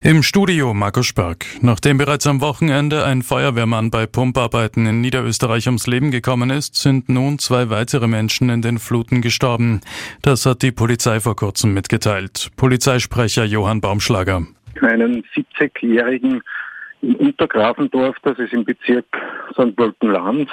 Im Studio Markus Sperg. Nachdem bereits am Wochenende ein Feuerwehrmann bei Pumparbeiten in Niederösterreich ums Leben gekommen ist, sind nun 2 weitere Menschen in den Fluten gestorben. Das hat die Polizei vor kurzem mitgeteilt. Polizeisprecher Johann Baumschlager. Einen 70-Jährigen in Untergrafendorf, das ist im Bezirk St. Pöltenland,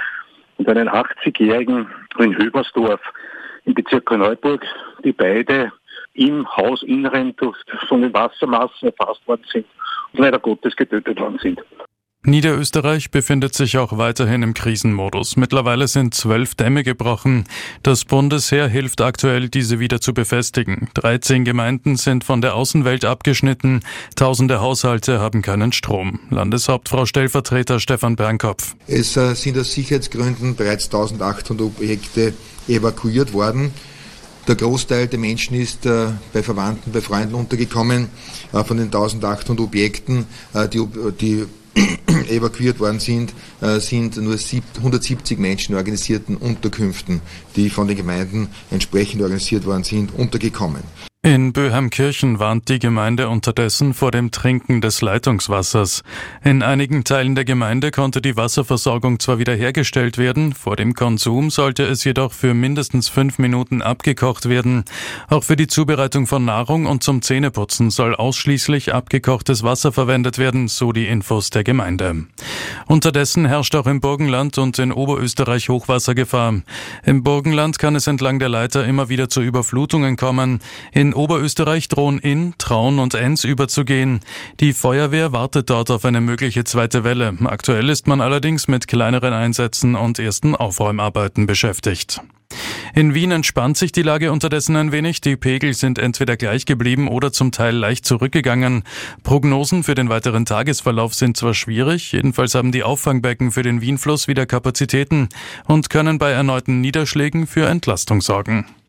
und einen 80-Jährigen in Höbersdorf im Bezirk Neuburg, die beide im Hausinneren durch so eine Wassermasse erfasst worden sind und leider Gottes getötet worden sind. Niederösterreich befindet sich auch weiterhin im Krisenmodus. Mittlerweile sind 12 Dämme gebrochen. Das Bundesheer hilft aktuell, diese wieder zu befestigen. 13 Gemeinden sind von der Außenwelt abgeschnitten. Tausende Haushalte haben keinen Strom. Landeshauptfrau Stellvertreter Stefan Bernkopf. Es sind aus Sicherheitsgründen bereits 1800 Objekte evakuiert worden. Der Großteil der Menschen ist bei Verwandten, bei Freunden untergekommen. Von den 1800 Objekten, die evakuiert worden sind, sind nur 170 Menschen in organisierten Unterkünften, die von den Gemeinden entsprechend organisiert worden sind, untergekommen. In Böheimkirchen warnt die Gemeinde unterdessen vor dem Trinken des Leitungswassers. In einigen Teilen der Gemeinde konnte die Wasserversorgung zwar wiederhergestellt werden, vor dem Konsum sollte es jedoch für mindestens 5 Minuten abgekocht werden. Auch für die Zubereitung von Nahrung und zum Zähneputzen soll ausschließlich abgekochtes Wasser verwendet werden, so die Infos der Gemeinde. Unterdessen herrscht auch im Burgenland und in Oberösterreich Hochwassergefahr. Im Burgenland kann es entlang der Leiter immer wieder zu Überflutungen kommen. In Oberösterreich drohen Inn, Traun und Enns überzugehen. Die Feuerwehr wartet dort auf eine mögliche zweite Welle. Aktuell ist man allerdings mit kleineren Einsätzen und ersten Aufräumarbeiten beschäftigt. In Wien entspannt sich die Lage unterdessen ein wenig. Die Pegel sind entweder gleich geblieben oder zum Teil leicht zurückgegangen. Prognosen für den weiteren Tagesverlauf sind zwar schwierig, jedenfalls haben die Auffangbecken für den Wienfluss wieder Kapazitäten und können bei erneuten Niederschlägen für Entlastung sorgen.